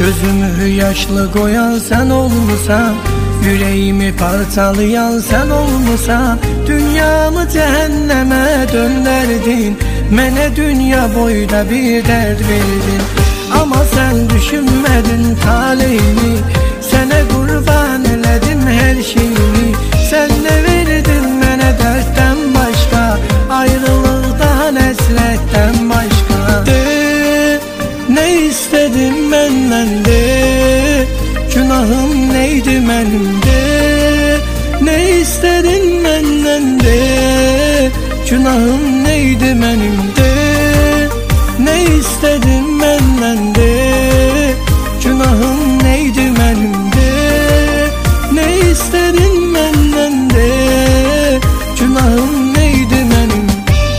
Gözümü yaşlı koyan sen olmasa, yüreğimi parçalayan sen olmasa, dünyamı cehenneme dönderdin. Mene dünya boyda bir dert verdin. Ama sen düşünmedin talihimi, sene kurban eledim her şeyimi. Sen ne verdin mene dertten başka, ayrılıktan esretten başka. De, ne istedin benden de, günahım neydi benim de. Ne istedin benden de, günahım neydi benim de. Ne istedin benden de, günahım neydi benim de. Ne istedin benden de, günahım neydi benim.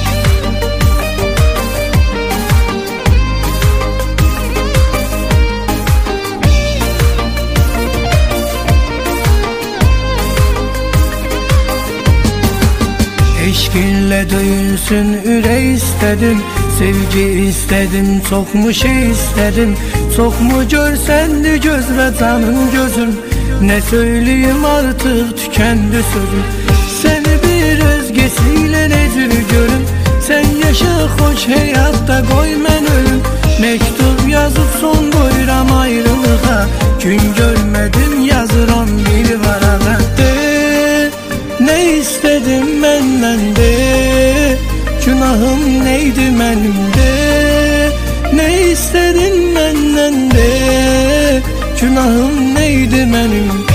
Eşkinle döyülsün ürey istedim, sevgi istedim, çok mu şey istedim. Çok mu görsendi göz ve canım gözüm, ne söyleyeyim artık tükendi sözüm. Seni bir özgesiyle nezir görüm, sen yaşa hoş hayatta koy men ölüm. Mektup yazıp son koyram ayrılığa, gün görmedim yazıram bir varağa. De, ne istedim benden de, günahım neydi benim de. Ne istedin benden de, günahım neydi benim.